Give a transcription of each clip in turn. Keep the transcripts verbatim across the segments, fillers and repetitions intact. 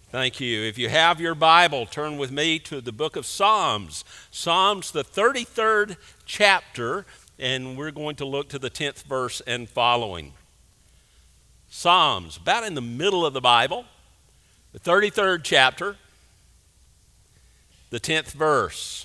Thank you. If you have your Bible, turn with me to the book of Psalms. Psalms, the thirty-third chapter, and we're going to look to the tenth verse and following. Psalms, about in the middle of the Bible, the thirty-third chapter, the tenth verse.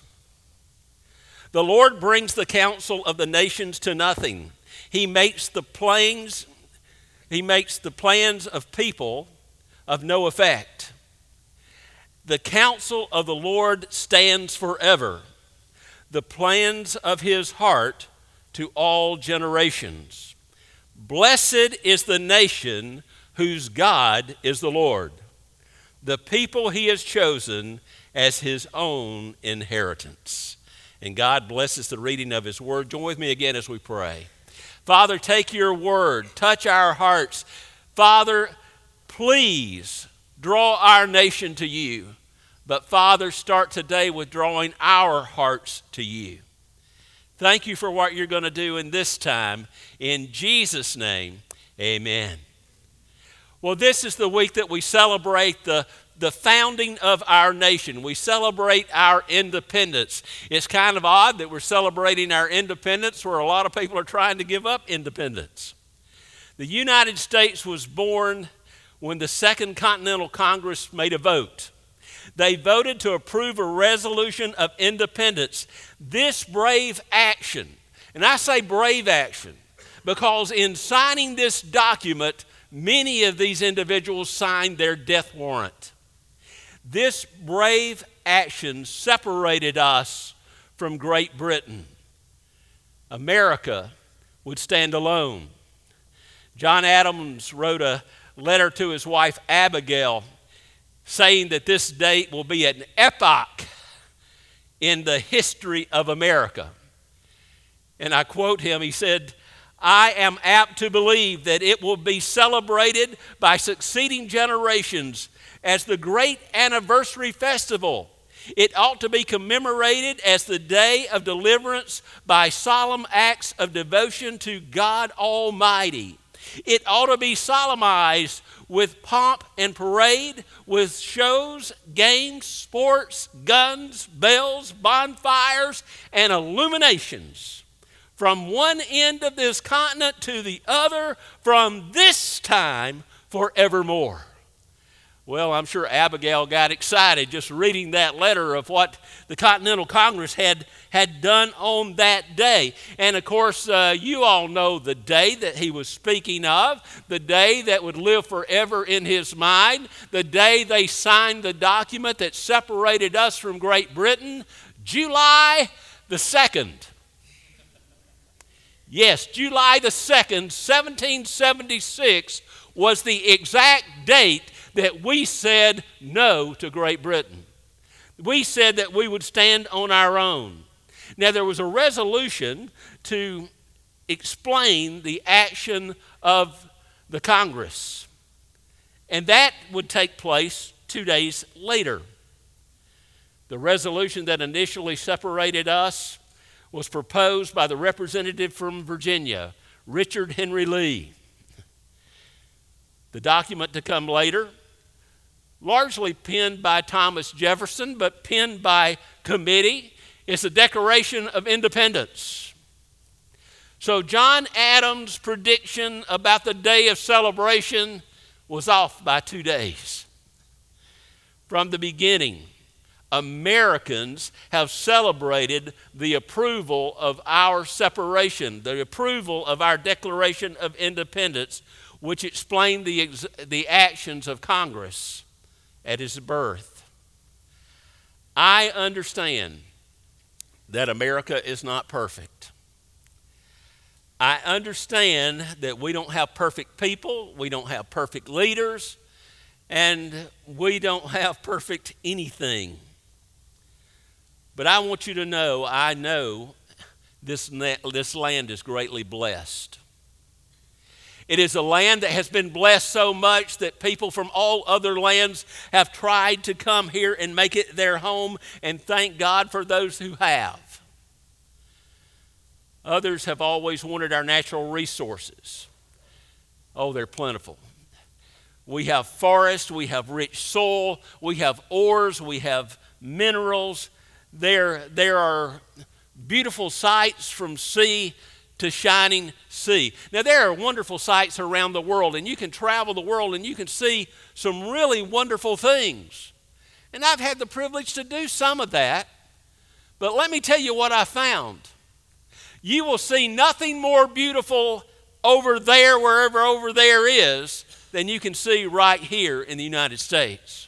The Lord brings the counsel of the nations to nothing. He makes the plans, he makes the plans of people of no effect. The counsel of the Lord stands forever, the plans of his heart to all generations. Blessed is the nation whose God is the Lord, the people he has chosen as his own inheritance. And God blesses the reading of his word. Join with me again as we pray. Father, take your word, touch our hearts. Father, please draw our nation to you. But Father, start today with drawing our hearts to you. Thank you for what you're going to do in this time. In Jesus' name, amen. Well, this is the week that we celebrate the, the founding of our nation. We celebrate our independence. It's kind of odd that we're celebrating our independence where a lot of people are trying to give up independence. The United States was born when the Second Continental Congress made a vote. They voted to approve a resolution of independence. This brave action, and I say brave action, because in signing this document, many of these individuals signed their death warrant. This brave action separated us from Great Britain. America would stand alone. John Adams wrote a letter to his wife Abigail saying that this date will be an epoch in the history of America. And I quote him, he said, I am apt to believe that it will be celebrated by succeeding generations as the great anniversary festival. It ought to be commemorated as the day of deliverance by solemn acts of devotion to God Almighty. It ought to be solemnized with pomp and parade, with shows, games, sports, guns, bells, bonfires, and illuminations. From one end of this continent to the other, from this time forevermore. Well, I'm sure Abigail got excited just reading that letter of what the Continental Congress had, had done on that day. And of course, uh, you all know the day that he was speaking of, the day that would live forever in his mind, the day they signed the document that separated us from Great Britain, July the second. Yes, July the second, seventeen seventy-six was the exact date that we said no to Great Britain. We said that we would stand on our own. Now, there was a resolution to explain the action of the Congress, and that would take place two days later. The resolution that initially separated us was proposed by the representative from Virginia, Richard Henry Lee. The document to come later, largely penned by Thomas Jefferson, but penned by committee, is the Declaration of Independence. So John Adams' prediction about the day of celebration was off by two days. From the beginning, Americans have celebrated the approval of our separation, the approval of our Declaration of Independence, which explained the, ex- the actions of Congress at his birth. I understand that America is not perfect. I understand that we don't have perfect people, we don't have perfect leaders, and we don't have perfect anything. But I want you to know, I know this, this land is greatly blessed. It is a land that has been blessed so much that people from all other lands have tried to come here and make it their home, and thank God for those who have. Others have always wanted our natural resources. Oh, they're plentiful. We have forests, we have rich soil, we have ores, we have minerals. There, there are beautiful sights from sea to shining sea. Now, there are wonderful sights around the world, and you can travel the world and you can see some really wonderful things. And I've had the privilege to do some of that. But let me tell you what I found. You will see nothing more beautiful over there, wherever over there is, than you can see right here in the United States.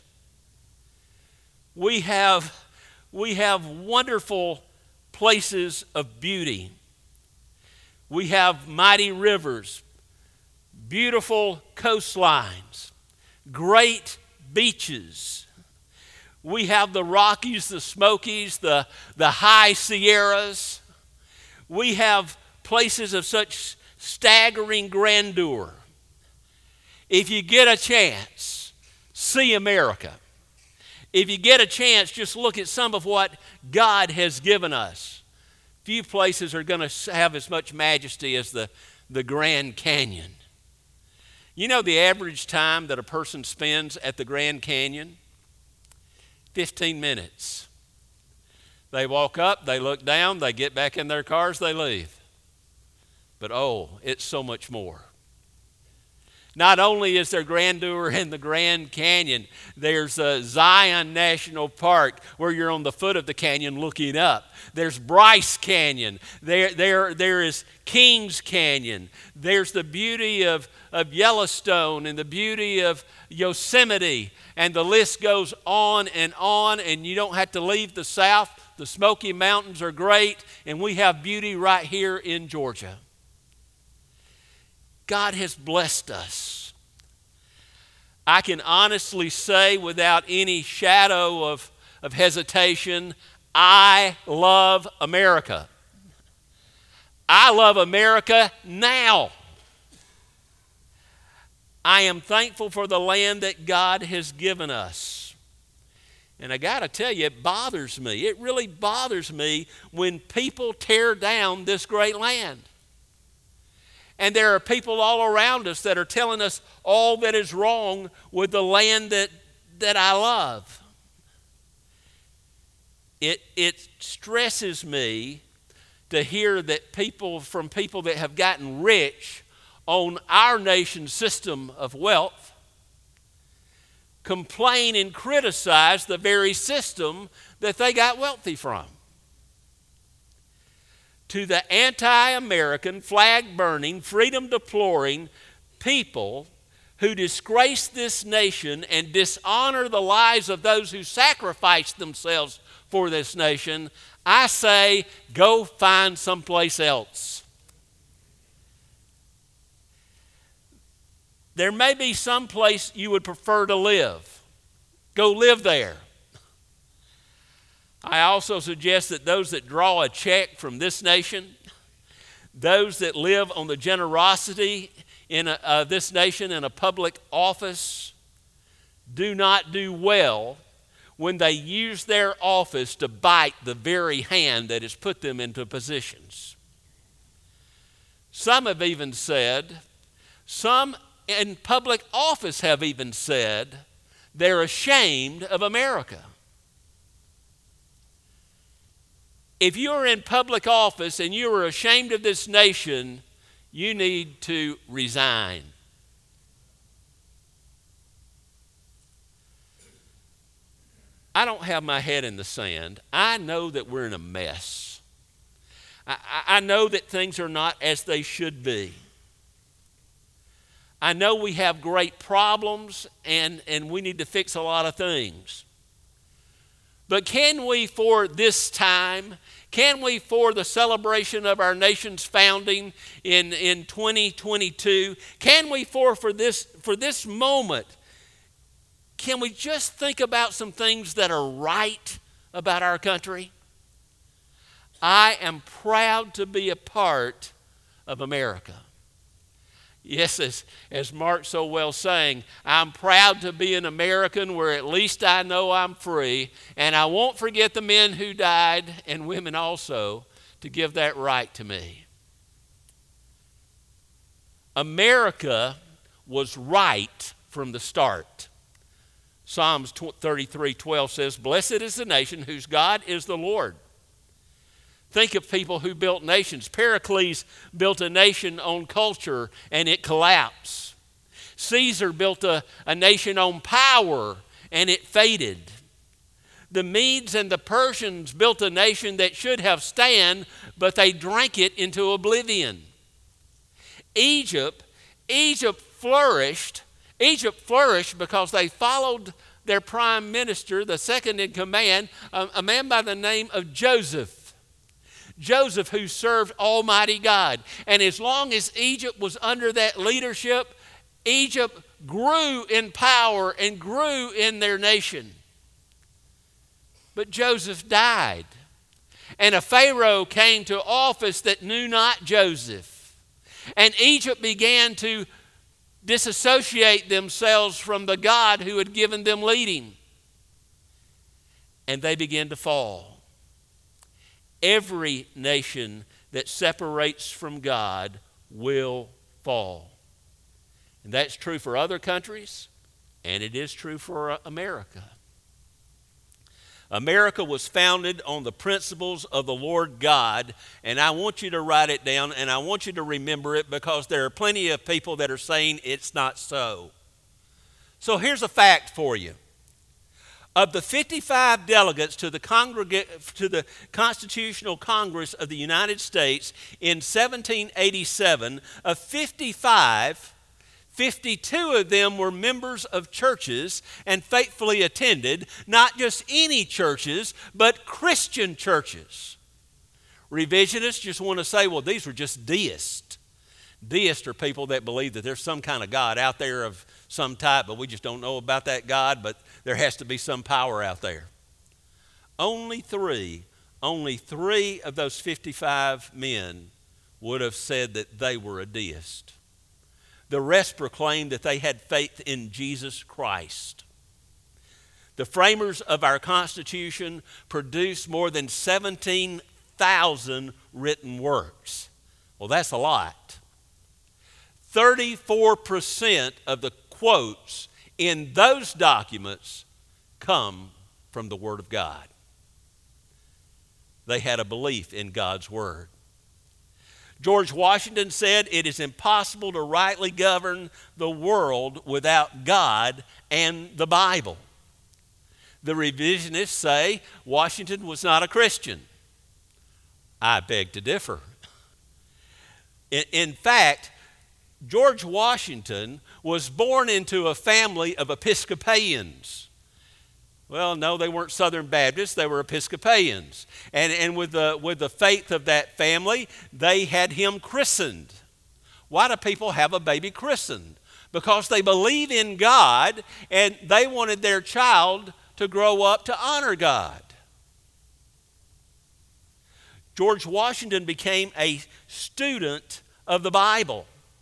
We have, we have wonderful places of beauty. We have mighty rivers, beautiful coastlines, great beaches. We have the Rockies, the Smokies, the, the high Sierras. We have places of such staggering grandeur. If you get a chance, see America. If you get a chance, just look at some of what God has given us. Few places are going to have as much majesty as the, the Grand Canyon. You know the average time that a person spends at the Grand Canyon? fifteen minutes. They walk up, they look down, they get back in their cars, they leave. But oh, it's so much more. Not only is there grandeur in the Grand Canyon, there's uh, Zion National Park where you're on the foot of the canyon looking up. There's Bryce Canyon. There, there, there is Kings Canyon. There's the beauty of, of Yellowstone and the beauty of Yosemite. And the list goes on and on, and you don't have to leave the South. The Smoky Mountains are great, and we have beauty right here in Georgia. God has blessed us. I can honestly say without any shadow of, of hesitation, I love America. I love America now. I am thankful for the land that God has given us. And I got to tell you, it bothers me. It really bothers me when people tear down this great land. And there are people all around us that are telling us all that is wrong with the land that, that I love. It, it stresses me to hear that people from people that have gotten rich on our nation's system of wealth complain and criticize the very system that they got wealthy from. To the anti-American, flag-burning, freedom-deploring people who disgrace this nation and dishonor the lives of those who sacrificed themselves for this nation, I say, go find someplace else. There may be some place you would prefer to live. Go live there. I also suggest that those that draw a check from this nation, those that live on the generosity in a, uh, this nation in a public office, do not do well when they use their office to bite the very hand that has put them into positions. Some have even said, some in public office have even said, they're ashamed of America. If you're in public office and you are ashamed of this nation, you need to resign. I don't have my head in the sand. I know that we're in a mess. I, I know that things are not as they should be. I know we have great problems and, and we need to fix a lot of things. But can we, for this time, can we, for the celebration of our nation's founding in, in twenty twenty-two, can we, for, for, this, for this moment, can we just think about some things that are right about our country? I am proud to be a part of America. Yes, as, as Mark so well sang, I'm proud to be an American where at least I know I'm free, and I won't forget the men who died, and women also, to give that right to me. America was right from the start. Psalms thirty-three twelve says, "Blessed is the nation whose God is the Lord." Think of people who built nations. Pericles built a nation on culture and it collapsed. Caesar built a, a nation on power and it faded. The Medes and the Persians built a nation that should have stand, but they drank it into oblivion. Egypt, Egypt flourished. Egypt flourished because they followed their prime minister, the second in command, a, a man by the name of Joseph. Joseph, who served Almighty God. And as long as Egypt was under that leadership, Egypt grew in power and grew in their nation. But Joseph died, and a Pharaoh came to office that knew not Joseph. And Egypt began to disassociate themselves from the God who had given them leading. And they began to fall. Every nation that separates from God will fall. And that's true for other countries, and it is true for America. America was founded on the principles of the Lord God, and I want you to write it down, and I want you to remember it, because there are plenty of people that are saying it's not so. So here's a fact for you. Of the fifty-five delegates to the, Congrega- to the Constitutional Congress of the United States in seventeen eighty-seven, of fifty-five, fifty-two of them were members of churches and faithfully attended, not just any churches, but Christian churches. Revisionists just want to say, well, these were just deists. Deists are people that believe that there's some kind of God out there of some type, but we just don't know about that God, but there has to be some power out there. Only three, only three of those fifty-five men would have said that they were a deist. The rest proclaimed that they had faith in Jesus Christ. The framers of our Constitution produced more than seventeen thousand written works. Well, that's a lot. thirty-four percent of the quotes in those documents come from the Word of God. They had a belief in God's Word. George Washington said, "It is impossible to rightly govern the world without God and the Bible." The revisionists say Washington was not a Christian. I beg to differ. In, in fact, George Washington was born into a family of Episcopalians. Well, no, they weren't Southern Baptists, they were Episcopalians. And, and with, the, with the faith of that family, they had him christened. Why do people have a baby christened? Because they believe in God and they wanted their child to grow up to honor God. George Washington became a student of the Bible.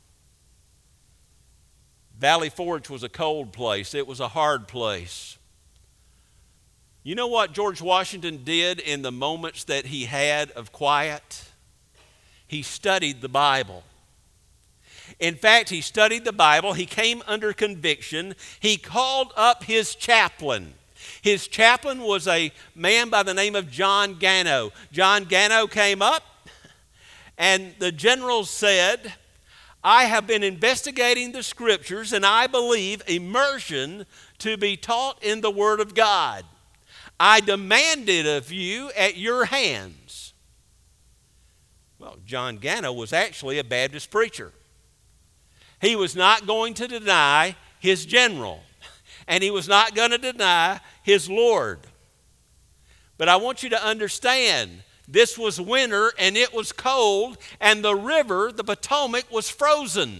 Valley Forge was a cold place. It was a hard place. You know what George Washington did in the moments that he had of quiet? He studied the Bible. In fact, he studied the Bible. He came under conviction. He called up his chaplain. His chaplain was a man by the name of John Gano. John Gano came up, and the general said, "I have been investigating the Scriptures, and I believe immersion to be taught in the Word of God. I demand it of you at your hands." Well, John Gano was actually a Baptist preacher. He was not going to deny his general, and he was not going to deny his Lord. But I want you to understand, this was winter and it was cold, and the river, the Potomac, was frozen.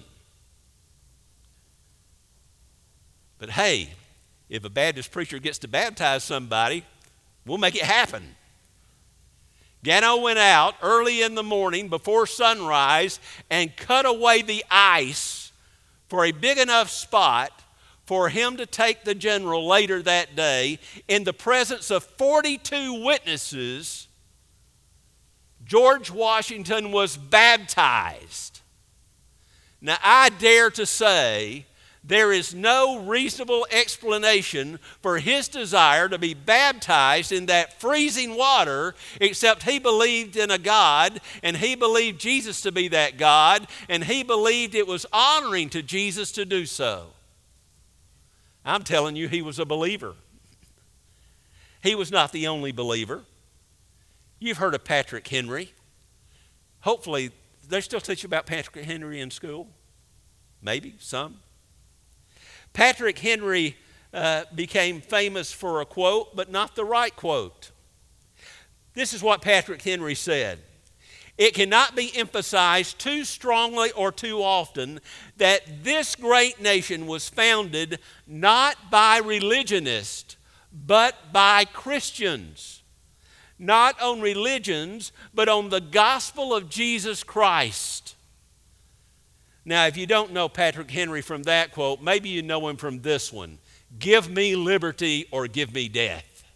But hey, if a Baptist preacher gets to baptize somebody, we'll make it happen. Gano went out early in the morning before sunrise and cut away the ice for a big enough spot for him to take the general later that day. In the presence of forty-two witnesses, George Washington was baptized. Now, I dare to say there is no reasonable explanation for his desire to be baptized in that freezing water except he believed in a God, and he believed Jesus to be that God, and he believed it was honoring to Jesus to do so. I'm telling you, he was a believer. He was not the only believer. You've heard of Patrick Henry. Hopefully, they still teach you about Patrick Henry in school. Maybe, some. Patrick Henry uh, became famous for a quote, but not the right quote. This is what Patrick Henry said. It cannot be emphasized too strongly or too often that this great nation was founded not by religionists, but by Christians. Not on religions, but on the gospel of Jesus Christ. Now, if you don't know Patrick Henry from that quote, maybe you know him from this one. Give me liberty or give me death.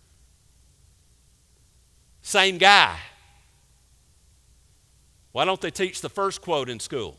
Same guy. Why don't they teach the first quote in school?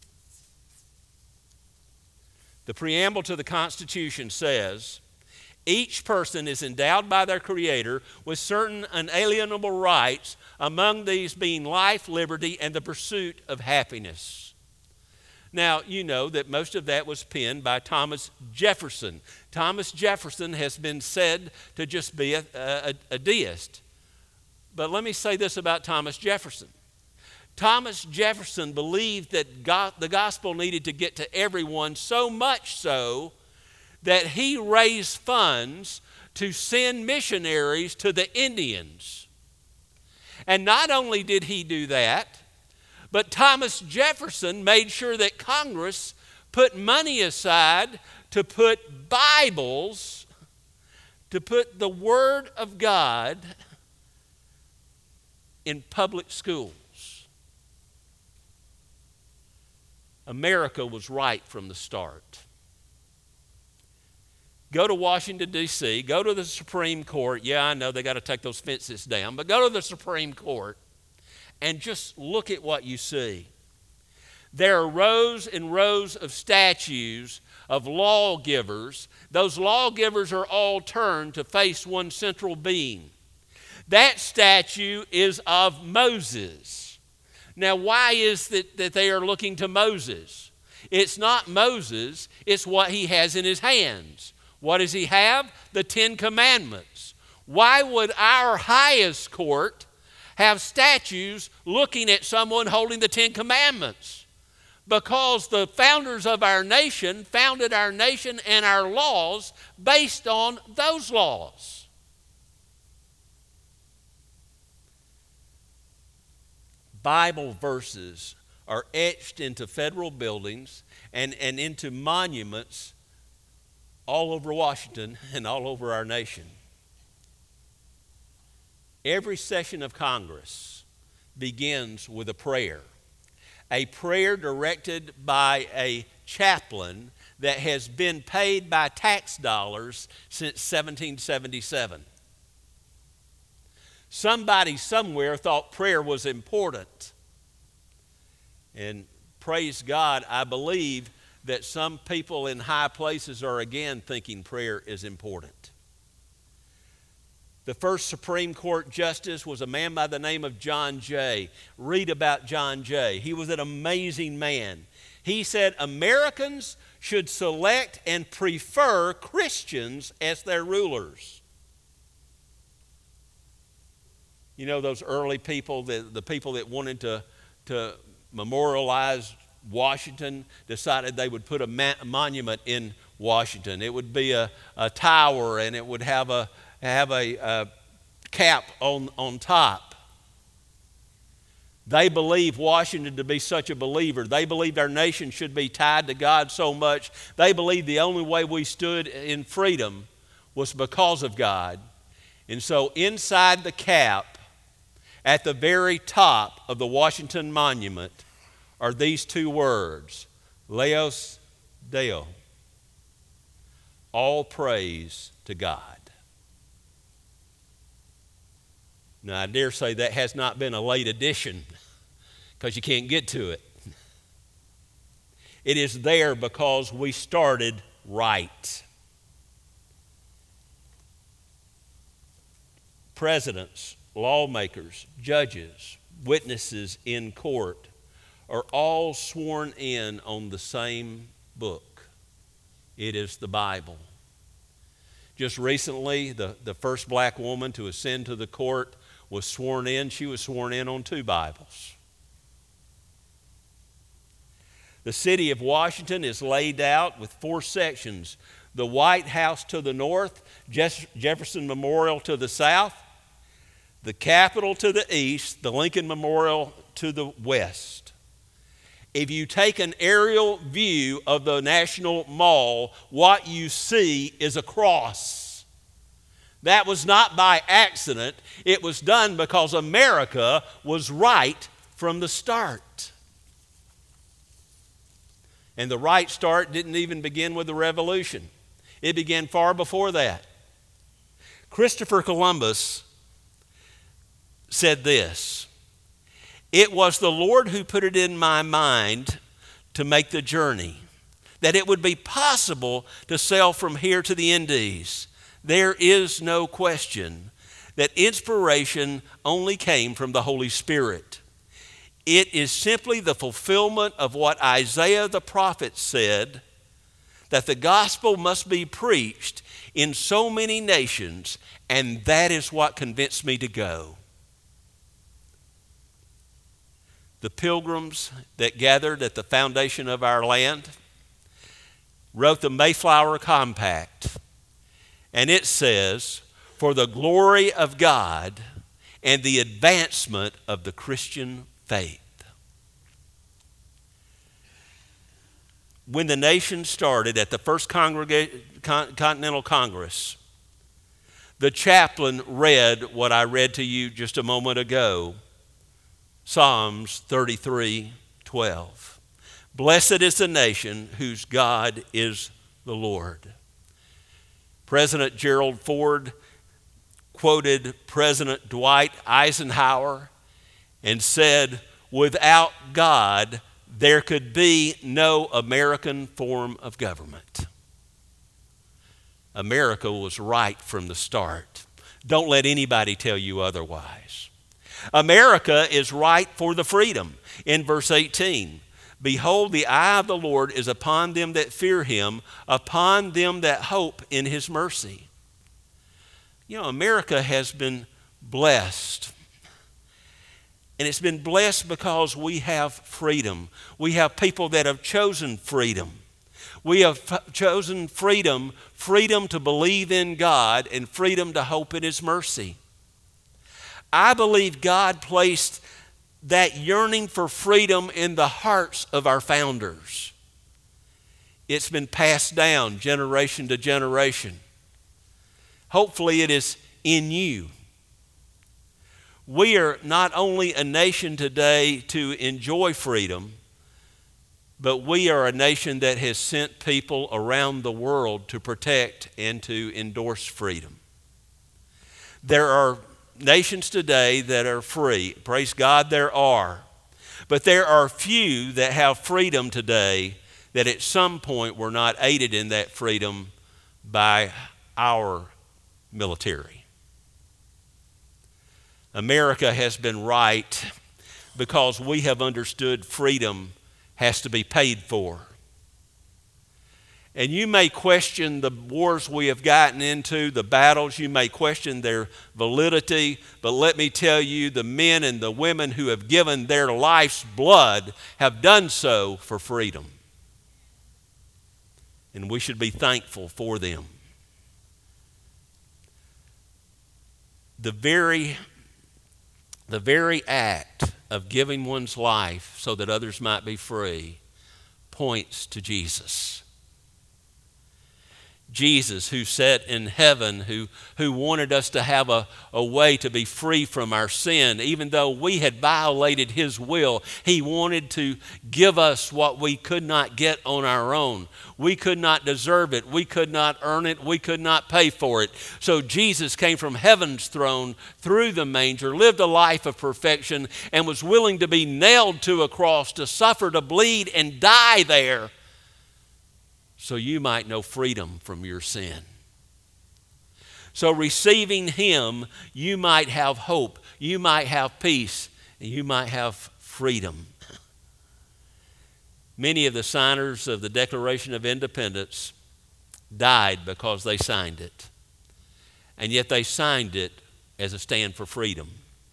The preamble to the Constitution says, each person is endowed by their Creator with certain unalienable rights, among these being life, liberty, and the pursuit of happiness. Now, you know that most of that was penned by Thomas Jefferson. Thomas Jefferson has been said to just be a, a, a deist. But let me say this about Thomas Jefferson. Thomas Jefferson believed that God, the gospel needed to get to everyone, so much so that he raised funds to send missionaries to the Indians. And not only did he do that, but Thomas Jefferson made sure that Congress put money aside to put Bibles, to put the Word of God in public schools. America was right from the start. Go to Washington, D C, go to the Supreme Court. Yeah, I know they got to take those fences down, but go to the Supreme Court and just look at what you see. There are rows and rows of statues of lawgivers. Those lawgivers are all turned to face one central being. That statue is of Moses. Now, why is it that they are looking to Moses? It's not Moses, it's what he has in his hands. What does he have? The Ten Commandments. Why would our highest court have statues looking at someone holding the Ten Commandments? Because the founders of our nation founded our nation and our laws based on those laws. Bible verses are etched into federal buildings and, and into monuments all over Washington and all over our nation. Every session of Congress begins with a prayer. A prayer directed by a chaplain that has been paid by tax dollars since seventeen seventy-seven. Somebody somewhere thought prayer was important. And praise God, I believe that some people in high places are again thinking prayer is important. The first Supreme Court justice was a man by the name of John Jay. Read about John Jay. He was an amazing man. He said Americans should select and prefer Christians as their rulers. You know, those early people, the, the people that wanted to, to memorialize Washington, decided they would put a, ma- a monument in Washington. It would be a, a tower, and it would have a have a, a cap on, on top. They believed Washington to be such a believer. They believed our nation should be tied to God so much. They believed the only way we stood in freedom was because of God. And so inside the cap, at the very top of the Washington Monument, are these two words, Laus Deo, all praise to God. Now, I dare say that has not been a late addition because you can't get to it. It is there because we started right. Presidents, lawmakers, judges, witnesses in court are all sworn in on the same book. It is the Bible. Just recently, the, the first black woman to ascend to the court was sworn in. She was sworn in on two Bibles. The city of Washington is laid out with four sections: the White House to the north, Jefferson Memorial to the south, the Capitol to the east, the Lincoln Memorial to the west. If you take an aerial view of the National Mall, what you see is a cross. That was not by accident. It was done because America was right from the start. And the right start didn't even begin with the Revolution. It began far before that. Christopher Columbus said this: "It was the Lord who put it in my mind to make the journey, that it would be possible to sail from here to the Indies. There is no question that inspiration only came from the Holy Spirit. It is simply the fulfillment of what Isaiah the prophet said, that the gospel must be preached in so many nations, and that is what convinced me to go." The pilgrims that gathered at the foundation of our land wrote the Mayflower Compact, and it says, "For the glory of God and the advancement of the Christian faith." When the nation started at the First Congrega- Con- Continental Congress, the chaplain read what I read to you just a moment ago, Psalms thirty-three twelve. "Blessed is the nation whose God is the Lord." President Gerald Ford quoted President Dwight Eisenhower and said, "Without God, there could be no American form of government." America was right from the start. Don't let anybody tell you otherwise. America is right for the freedom. In verse eighteen, "Behold, the eye of the Lord is upon them that fear him, upon them that hope in his mercy." You know, America has been blessed. And it's been blessed because we have freedom. We have people that have chosen freedom. We have f- chosen freedom, freedom to believe in God and freedom to hope in his mercy. I believe God placed that yearning for freedom in the hearts of our founders. It's been passed down generation to generation. Hopefully it is in you. We are not only a nation today to enjoy freedom, but we are a nation that has sent people around the world to protect and to endorse freedom. There are nations today that are free. Praise God, there are. But there are few that have freedom today that at some point were not aided in that freedom by our military. America has been right because we have understood freedom has to be paid for. And you may question the wars we have gotten into, the battles, you may question their validity, but let me tell you, the men and the women who have given their life's blood have done so for freedom. And we should be thankful for them. The very, the very act of giving one's life so that others might be free points to Jesus. Jesus, who sat in heaven, who, who wanted us to have a, a way to be free from our sin. Even though we had violated his will, he wanted to give us what we could not get on our own. We could not deserve it. We could not earn it. We could not pay for it. So Jesus came from heaven's throne through the manger, lived a life of perfection, and was willing to be nailed to a cross, to suffer, to bleed, and die there so you might know freedom from your sin. So receiving him, you might have hope, you might have peace, and you might have freedom. Many of the signers of the Declaration of Independence died because they signed it. And yet they signed it as a stand for freedom.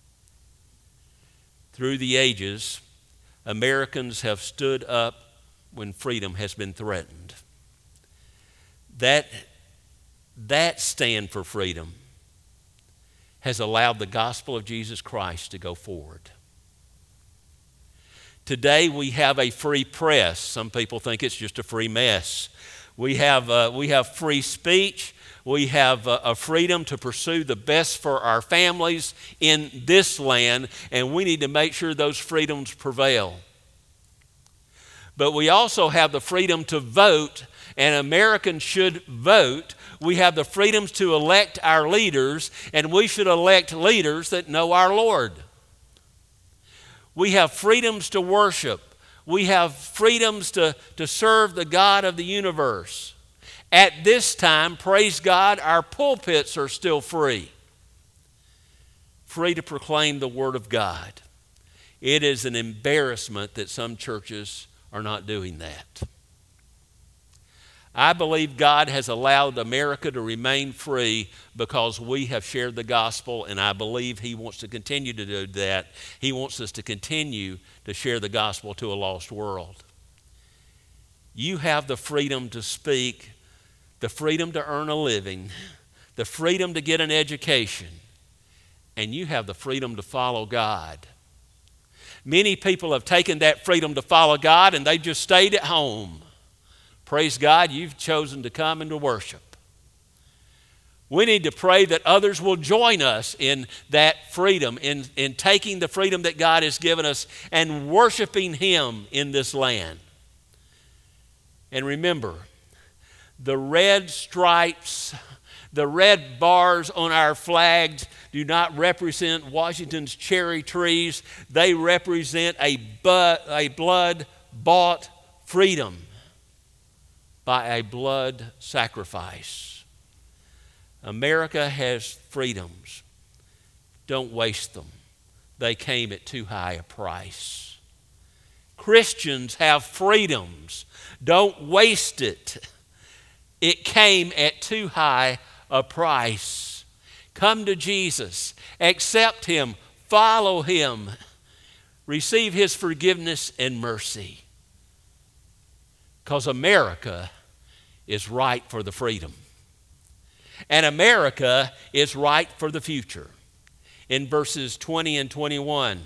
Through the ages, Americans have stood up when freedom has been threatened. That, that stand for freedom has allowed the gospel of Jesus Christ to go forward. Today we have a free press. Some people think it's just a free mess. We have, uh, we have free speech. We have uh, a freedom to pursue the best for our families in this land, and we need to make sure those freedoms prevail. But we also have the freedom to vote, and Americans should vote. We have the freedoms to elect our leaders, and we should elect leaders that know our Lord. We have freedoms to worship. We have freedoms to, to serve the God of the universe. At this time, praise God, our pulpits are still free. Free to proclaim the Word of God. It is an embarrassment that some churches are not doing that. I believe God has allowed America to remain free because we have shared the gospel, and I believe He wants to continue to do that. He wants us to continue to share the gospel to a lost world. You have the freedom to speak, the freedom to earn a living, the freedom to get an education, and you have the freedom to follow God. Many people have taken that freedom to follow God and they've just stayed at home. Praise God, you've chosen to come and to worship. We need to pray that others will join us in that freedom, in, in taking the freedom that God has given us and worshiping Him in this land. And remember, the red stripes, the red bars on our flags do not represent Washington's cherry trees. They represent a, bu- a blood-bought freedom by a blood sacrifice. America has freedoms. Don't waste them. They came at too high a price. Christians have freedoms. Don't waste it. It came at too high a price. Come to Jesus. Accept Him. Follow Him. Receive His forgiveness and mercy. Because America is right for the freedom. And America is right for the future. In verses twenty and twenty-one,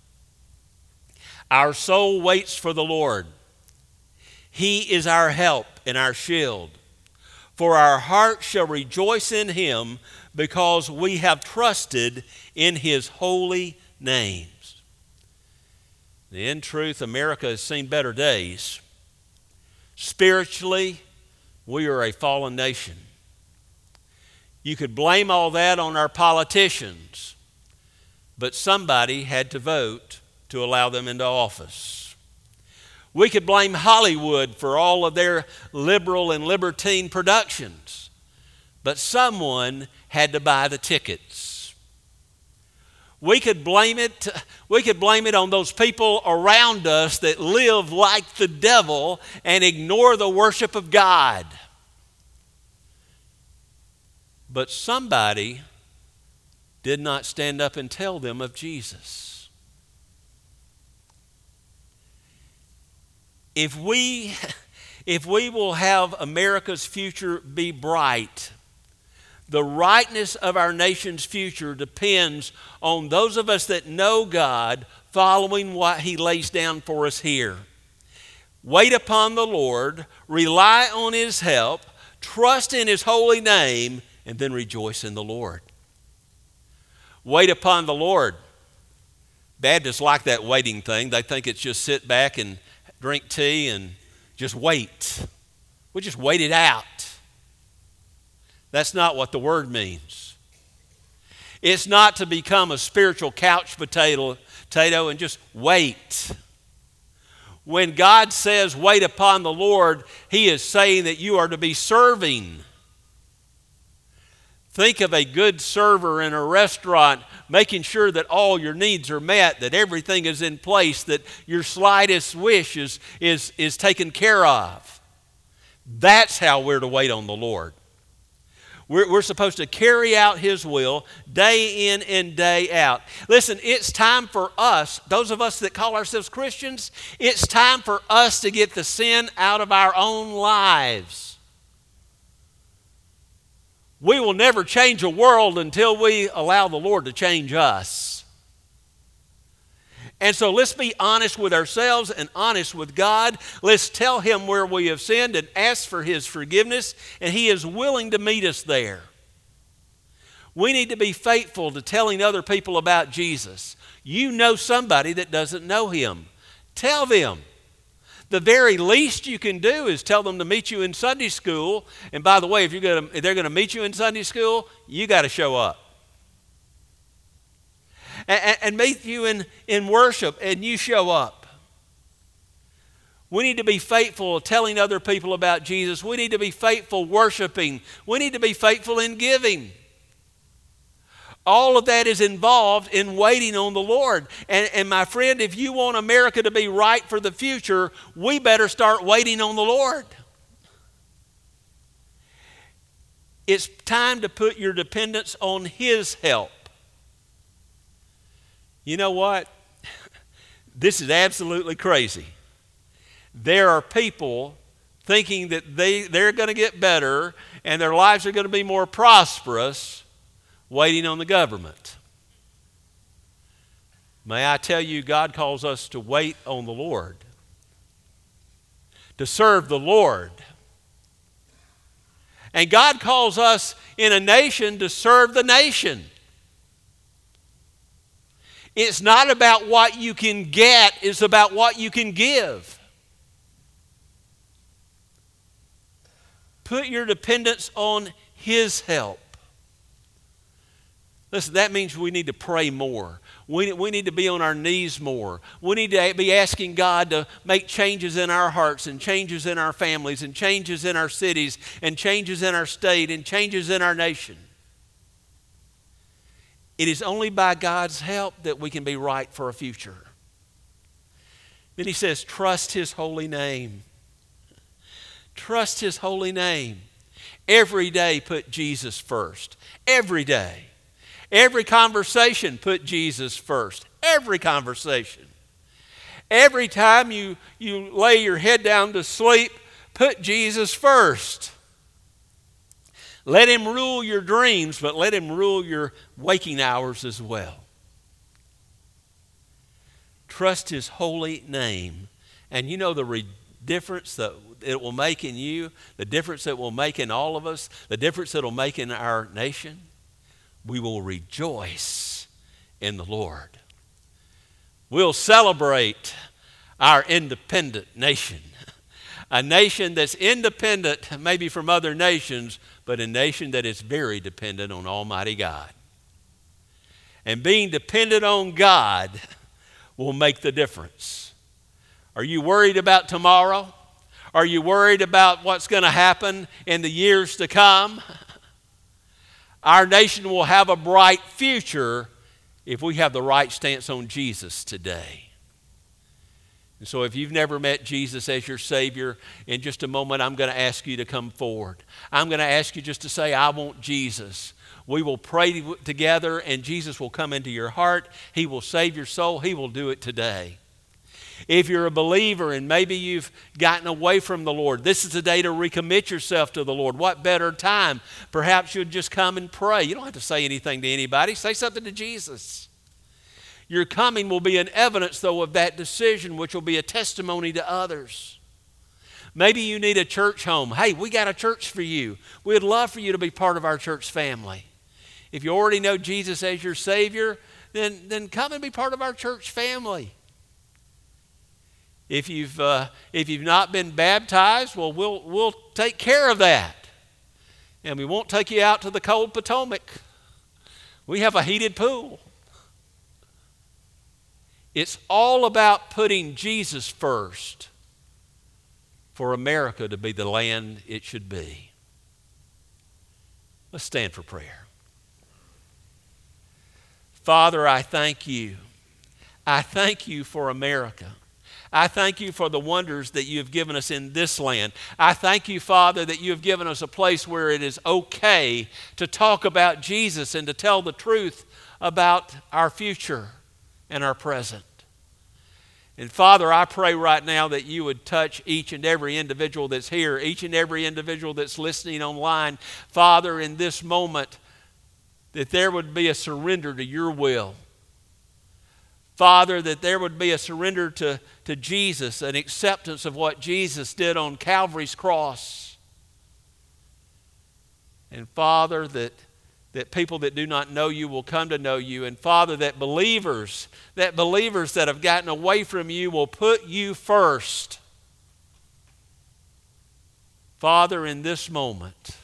our soul waits for the Lord. He is our help and our shield. For our heart shall rejoice in Him because we have trusted in His holy names. In truth, America has seen better days. Spiritually, we are a fallen nation. You could blame all that on our politicians, but somebody had to vote to allow them into office. We could blame Hollywood for all of their liberal and libertine productions, but someone had to buy the tickets. We could blame it, we could blame it on those people around us that live like the devil and ignore the worship of God. But somebody did not stand up and tell them of Jesus. If we, if we will have America's future be bright, the rightness of our nation's future depends on those of us that know God following what He lays down for us here. Wait upon the Lord, rely on His help, trust in His holy name, and then rejoice in the Lord. Wait upon the Lord. Baptists like that waiting thing. They think it's just sit back and drink tea and just wait. We just wait it out. That's not what the word means. It's not to become a spiritual couch potato, potato and just wait. When God says, wait upon the Lord, He is saying that you are to be serving. Think of a good server in a restaurant, making sure that all your needs are met, that everything is in place, that your slightest wish is, is, is taken care of. That's how we're to wait on the Lord. We're, we're supposed to carry out His will day in and day out. Listen, it's time for us, those of us that call ourselves Christians, it's time for us to get the sin out of our own lives. We will never change a world until we allow the Lord to change us. And so let's be honest with ourselves and honest with God. Let's tell Him where we have sinned and ask for His forgiveness, and He is willing to meet us there. We need to be faithful to telling other people about Jesus. You know somebody that doesn't know Him. Tell them. The very least you can do is tell them to meet you in Sunday school. And by the way, if, you're gonna, if they're going to meet you in Sunday school, you got to show up. And, and meet you in, in worship, and you show up. We need to be faithful telling other people about Jesus. We need to be faithful worshiping. We need to be faithful in giving. All of that is involved in waiting on the Lord. And, and my friend, if you want America to be right for the future, we better start waiting on the Lord. It's time to put your dependence on His help. You know what? This is absolutely crazy. There are people thinking that they, they're going to get better and their lives are going to be more prosperous waiting on the government. May I tell you, God calls us to wait on the Lord, to serve the Lord. And God calls us in a nation to serve the nation. It's not about what you can get, it's about what you can give. Put your dependence on His help. Listen, that means we need to pray more. We, we need to be on our knees more. We need to be asking God to make changes in our hearts and changes in our families and changes in our cities and changes in our state and changes in our nation. It is only by God's help that we can be right for a future. Then He says, trust His holy name. Trust His holy name. Every day put Jesus first. Every day. Every conversation put Jesus first. Every conversation. Every time you, you lay your head down to sleep, put Jesus first. Let Him rule your dreams, but let Him rule your waking hours as well. Trust His holy name. And you know the re- difference that it will make in you, the difference it will make in all of us, the difference it will make in our nation? We will rejoice in the Lord. We'll celebrate our independent nation. A nation that's independent maybe from other nations, but a nation that is very dependent on Almighty God. And being dependent on God will make the difference. Are you worried about tomorrow? Are you worried about what's going to happen in the years to come? Our nation will have a bright future if we have the right stance on Jesus today. And so if you've never met Jesus as your Savior, in just a moment I'm going to ask you to come forward. I'm going to ask you just to say, I want Jesus. We will pray together and Jesus will come into your heart. He will save your soul. He will do it today. If you're a believer and maybe you've gotten away from the Lord, this is the day to recommit yourself to the Lord. What better time? Perhaps you'll just come and pray. You don't have to say anything to anybody. Say something to Jesus. Your coming will be an evidence, though, of that decision, which will be a testimony to others. Maybe you need a church home. Hey, we got a church for you. We'd love for you to be part of our church family. If you already know Jesus as your Savior, then, then come and be part of our church family. If you've, uh, if you've not been baptized, well, we'll, we'll take care of that. And we won't take you out to the cold Potomac. We have a heated pool. It's all about putting Jesus first for America to be the land it should be. Let's stand for prayer. Father, I thank you. I thank you for America. I thank you for the wonders that you have given us in this land. I thank you, Father, that you have given us a place where it is okay to talk about Jesus and to tell the truth about our future and our present. And Father, I pray right now that you would touch each and every individual that's here, each and every individual that's listening online. Father, in this moment, that there would be a surrender to your will. Father, that there would be a surrender to, to Jesus, an acceptance of what Jesus did on Calvary's cross. And Father, that, that people that do not know you will come to know you. And Father, that believers, that believers that have gotten away from you will put you first. Father, in this moment,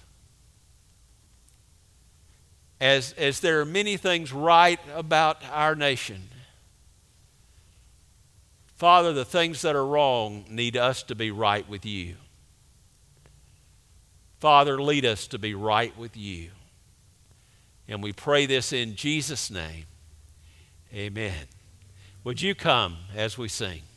as, as there are many things right about our nation, Father, the things that are wrong need us to be right with you. Father, lead us to be right with you. And we pray this in Jesus' name. Amen. Would you come as we sing?